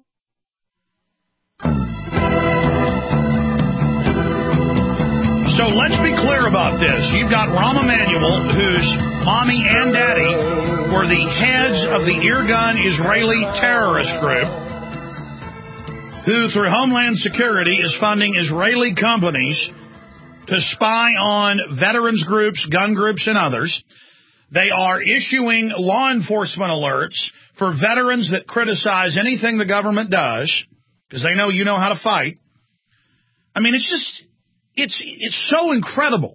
Speaker 2: So let's be clear about this. You've got Rahm Emanuel, whose mommy and daddy were the heads of the Irgun Israeli terrorist group, who through Homeland Security is funding Israeli companies to spy on veterans groups, gun groups, and others. They are issuing law enforcement alerts for veterans that criticize anything the government does, because they know you know how to fight. I mean, it's so incredible.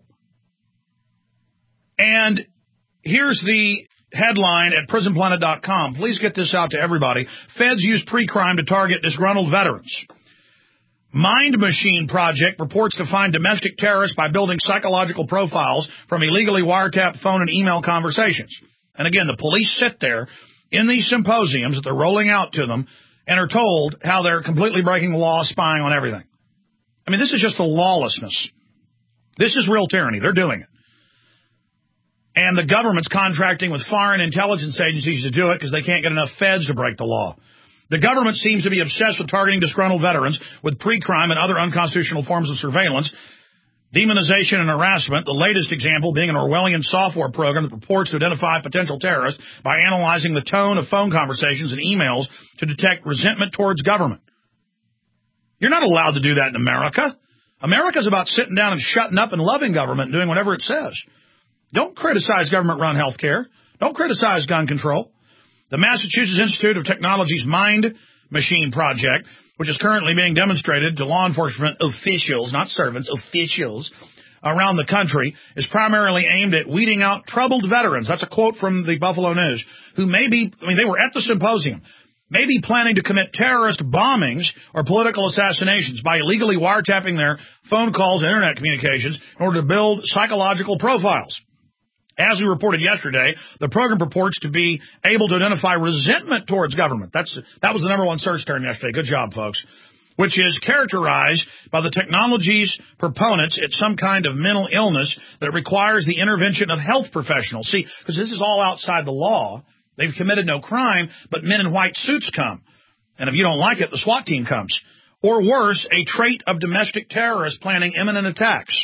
Speaker 2: And here's the headline at PrisonPlanet.com. Please get this out to everybody. Feds use pre-crime to target disgruntled veterans. Mind Machine Project purports to find domestic terrorists by building psychological profiles from illegally wiretapped phone and email conversations. And again, the police sit there in these symposiums that they're rolling out to them and are told how they're completely breaking the law, spying on everything. I mean, this is just the lawlessness. This is real tyranny. They're doing it. And the government's contracting with foreign intelligence agencies to do it because they can't get enough feds to break the law. The government seems to be obsessed with targeting disgruntled veterans with pre-crime and other unconstitutional forms of surveillance, demonization, and harassment, the latest example being an Orwellian software program that purports to identify potential terrorists by analyzing the tone of phone conversations and emails to detect resentment towards government. You're not allowed to do that in America. America's about sitting down and shutting up and loving government and doing whatever it says. Don't criticize government-run health care. Don't criticize gun control. The Massachusetts Institute of Technology's Mind Machine Project, which is currently being demonstrated to law enforcement officials, not servants, officials, around the country, is primarily aimed at weeding out troubled veterans. That's a quote from the Buffalo News, who may be, they were at the symposium, may be planning to commit terrorist bombings or political assassinations by illegally wiretapping their phone calls and internet communications in order to build psychological profiles. As we reported yesterday, the program purports to be able to identify resentment towards government. That was the number one search term yesterday. Good job, folks. Which is characterized by the technology's proponents as some kind of mental illness that requires the intervention of health professionals. See, because this is all outside the law. They've committed no crime, but men in white suits come. And if you don't like it, the SWAT team comes. Or worse, a trait of domestic terrorists planning imminent attacks.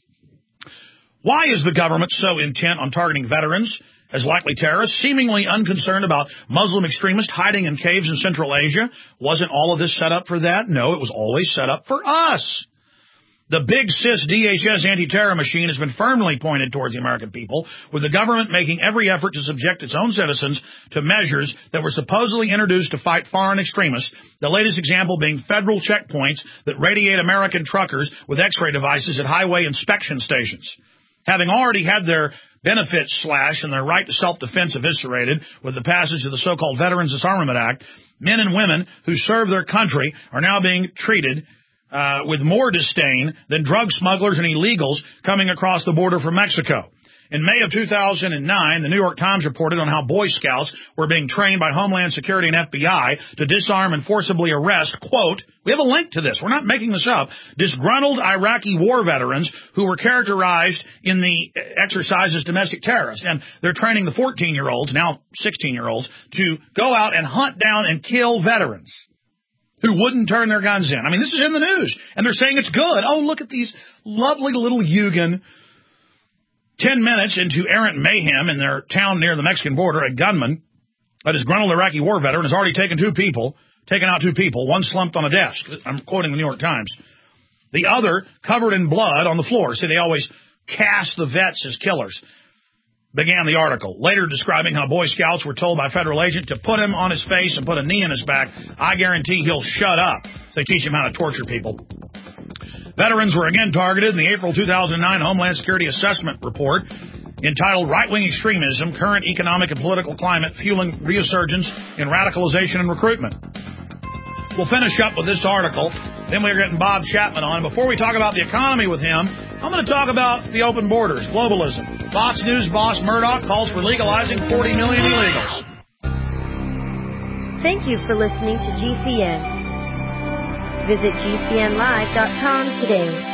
Speaker 2: Why is the government so intent on targeting veterans as likely terrorists, seemingly unconcerned about Muslim extremists hiding in caves in Central Asia? Wasn't all of this set up for that? No, it was always set up for us. The big sis DHS anti-terror machine has been firmly pointed towards the American people, with the government making every effort to subject its own citizens to measures that were supposedly introduced to fight foreign extremists, the latest example being federal checkpoints that radiate American truckers with X-ray devices at highway inspection stations. Having already had their benefits slashed and their right to self-defense eviscerated with the passage of the so-called Veterans Disarmament Act, men and women who serve their country are now being treated with more disdain than drug smugglers and illegals coming across the border from Mexico. In May of 2009, the New York Times reported on how Boy Scouts were being trained by Homeland Security and FBI to disarm and forcibly arrest, quote, we have a link to this, we're not making this up, disgruntled Iraqi war veterans who were characterized in the exercise as domestic terrorists. And they're training the 14-year-olds, now 16-year-olds, to go out and hunt down and kill veterans who wouldn't turn their guns in. I mean, this is in the news, and they're saying it's good. Oh, look at these lovely little Yugen. 10 minutes into errant mayhem in their town near the Mexican border, a gunman, a disgruntled Iraqi war veteran, has already taken out two people, one slumped on a desk. I'm quoting the New York Times. The other covered in blood on the floor. See, they always cast the vets as killers, began the article, later describing how Boy Scouts were told by a federal agent to put him on his face and put a knee in his back. I guarantee he'll shut up. They teach him how to torture people. Veterans were again targeted in the April 2009 Homeland Security Assessment Report entitled Right-Wing Extremism, Current Economic and Political Climate Fueling Resurgence in Radicalization and Recruitment. We'll finish up with this article. Then we're getting Bob Chapman on. Before we talk about the economy with him, I'm going to talk about the open borders, globalism. Fox News boss Murdoch calls for legalizing 40 million illegals.
Speaker 1: Thank you for listening to GCN. Visit GCNlive.com today.